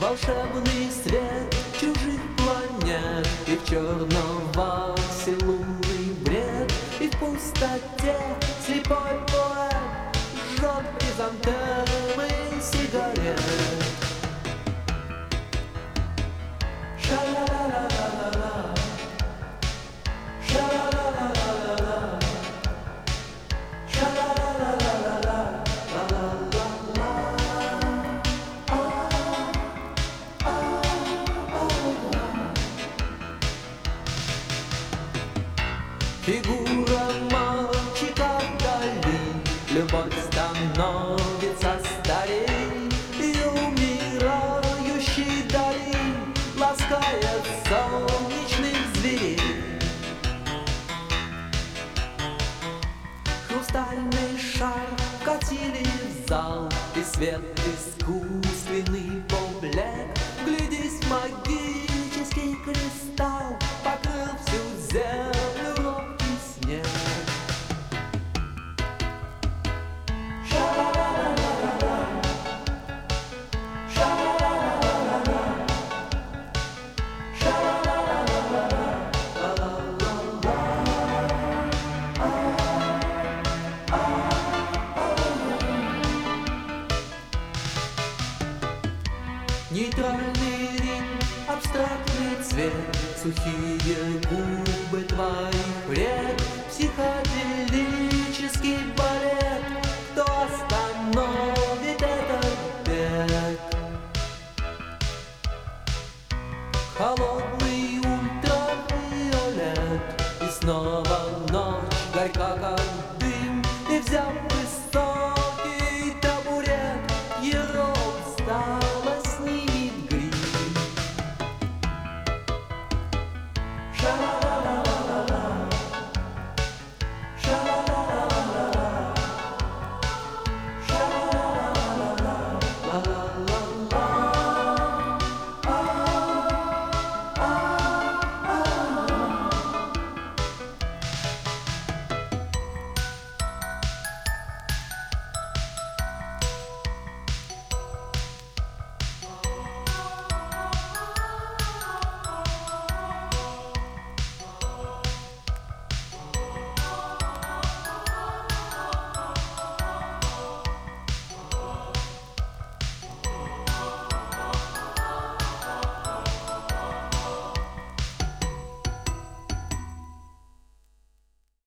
волшебный свет чужих планет, и в черном поцелуй бред, и в пустоте слепой поэт жжет хризантемы сигарет. Ша-ла-ла-ла-ла-ла, ша-ла-ла-ла-ла-ла, ша-ла-ла-ла-ла-ла. Фигура мальчика вдали, любовь становится старей, и умирающий дали ласкает солнечных зверей. Хрустальный шар катили в зал, и свет искусственный поблек. Глядись, магический кристалл покрыл всю землю робкий снег. Ша-ла-ла-ла-ла-ла, ша-ла-ла-ла-ла-ла, ша-ла-ла-ла-ла-ла. Нейтральный ринг, абстрактный цвет, сухие губы твоих рек, психоделический балет. Кто остановит